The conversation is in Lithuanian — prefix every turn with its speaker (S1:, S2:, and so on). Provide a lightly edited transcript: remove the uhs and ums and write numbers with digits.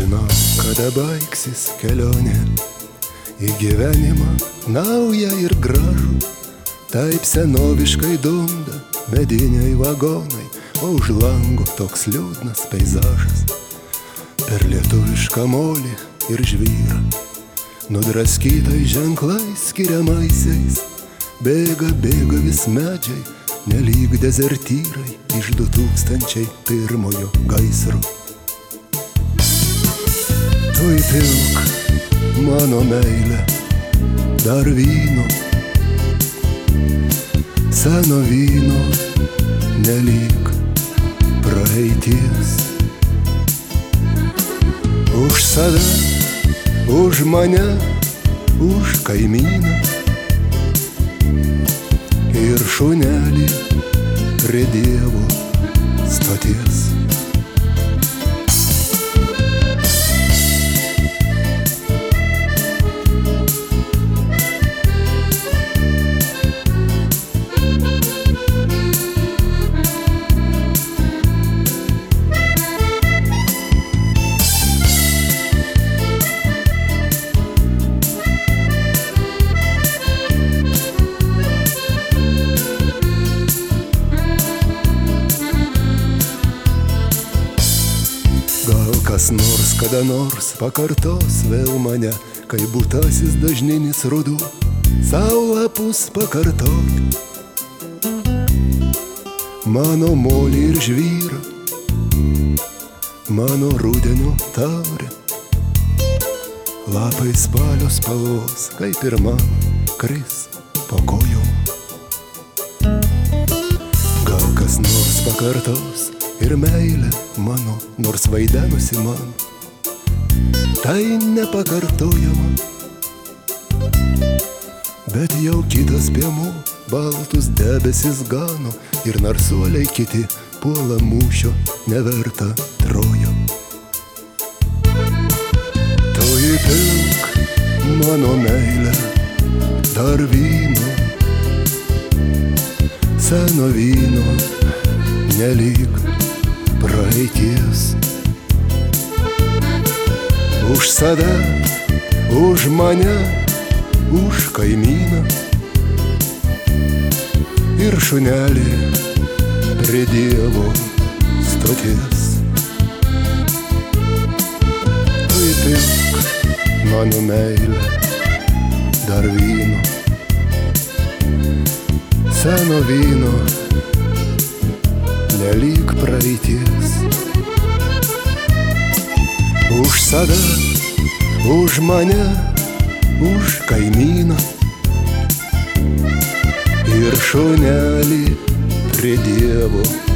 S1: Nežinau, kada baigsis kelionė į gyvenimą naują ir gražų. Taip senoviškai dunda mediniai vagonai, o už lango toks liūdnas peizažas. Per lietuvišką molį ir žvyrą, nudraskytai ženklais skiriamaisiais, bėga vis medžiai, nelyg dezertyrai iš 2001 gaisro. Tu įpilk mano meilę dar vyno, seno vyno, nelyg praeities. Už save, už mane, už kaimyną ir šunelį prie Dievo stoties. Gal kas nors kada nors pakartos vėl mane, kai būtasis dažninis ruduo savo lapus pakartot. Mano molį ir žvyrą, mano rudenio taurę, lapai spalio spalvos, kaip ir man, kris po kojom. Gal kas nors pakartos ir meilė mano, nors vaidenusi man, tai nepakartojama. Bet jau kitas piemuo baltus debesis gano, ir narsuoliai kiti puola mūšio neverta Trojo. Tu įpilk mano meilę dar vyno, seno vyno, nelyg praeities. Už save, už mane, už kaimyną ir šunelį prie Dievo stoties. Tu įpilk mano meilę dar vyno, seno vyno, nelyg praeities. Už save, už mane, už kaimyną ir šunelį prie Dievo